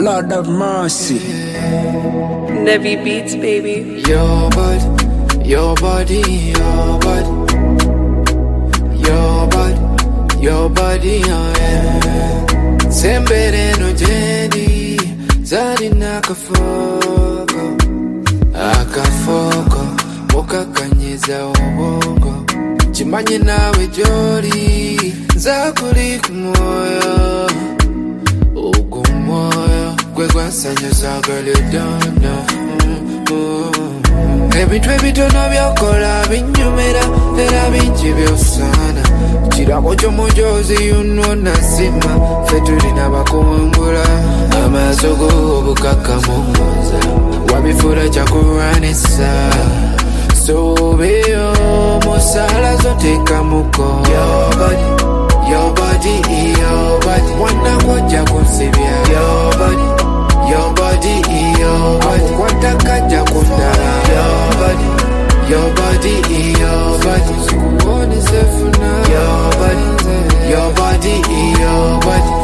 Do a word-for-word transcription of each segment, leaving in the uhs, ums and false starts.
Lord of mercy. Nevi Beats, baby. Your body, your body, your body, your body, your body, oh yeah. Sembere no jendi, zari nakafoko, akafoko, moka kanyiza obongo. Chimanye nawe jori, zakuri kumoyo, ugu moyo, kwe kwa sanya zakali dana. Ebintu ebitono byokola binyumira era bingi byosana. Kirabo ky'omujozi yuno nasima ffe tulina bakuwangula. Amaaso go obukakamuza wabifuula kyakulwanisa. Sobeyo musala zoteekamuko. Your body, your body, your body. Mwana gwojja kunsibya. Your body, your body, your body. Kwatakaja kundala. Your body, your body, your body. Sikuone sefuna. Your body, your body, your body.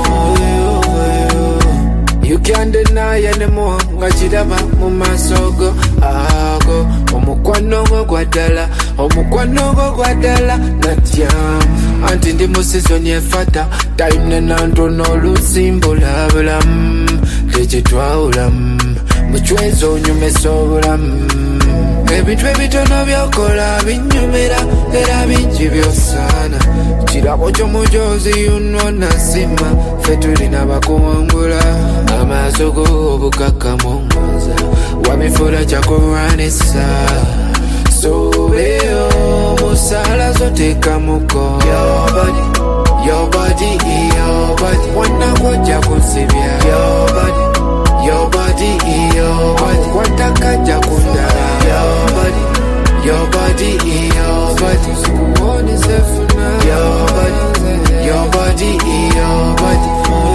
You can't deny anymore. Ngachidaba mumasogo ago. Omukwano gwo gwadala, omukwano gwo gwadala. Natyam anti ndi mu season yefata. Time nenanto n'olusimbula bulamu. Tekitwawulamu muchwezo nyumesa obulamu. Ebintu ebitono byokola binyumira era bingi byosana. Kirabo ky'omujozi yuno nasima ffe tulina bakuwangula. Amaaso go obukakamuza wabifuula kyakulwanisa. Sobeyo musala zoteekamuko. Your body, your body, your body. Mwana gwojja kunsibya. Your body, your body, your body. Kwatakaja kundala. Your body, your body, your body. Sikuone sefuna. Your body, your body, your body.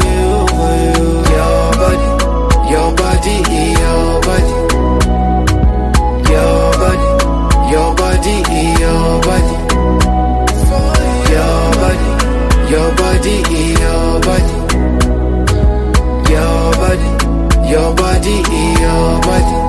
Your body, your body, your body. Your body, your body, your body. Your body, your body, your body. Your body, your body, your body.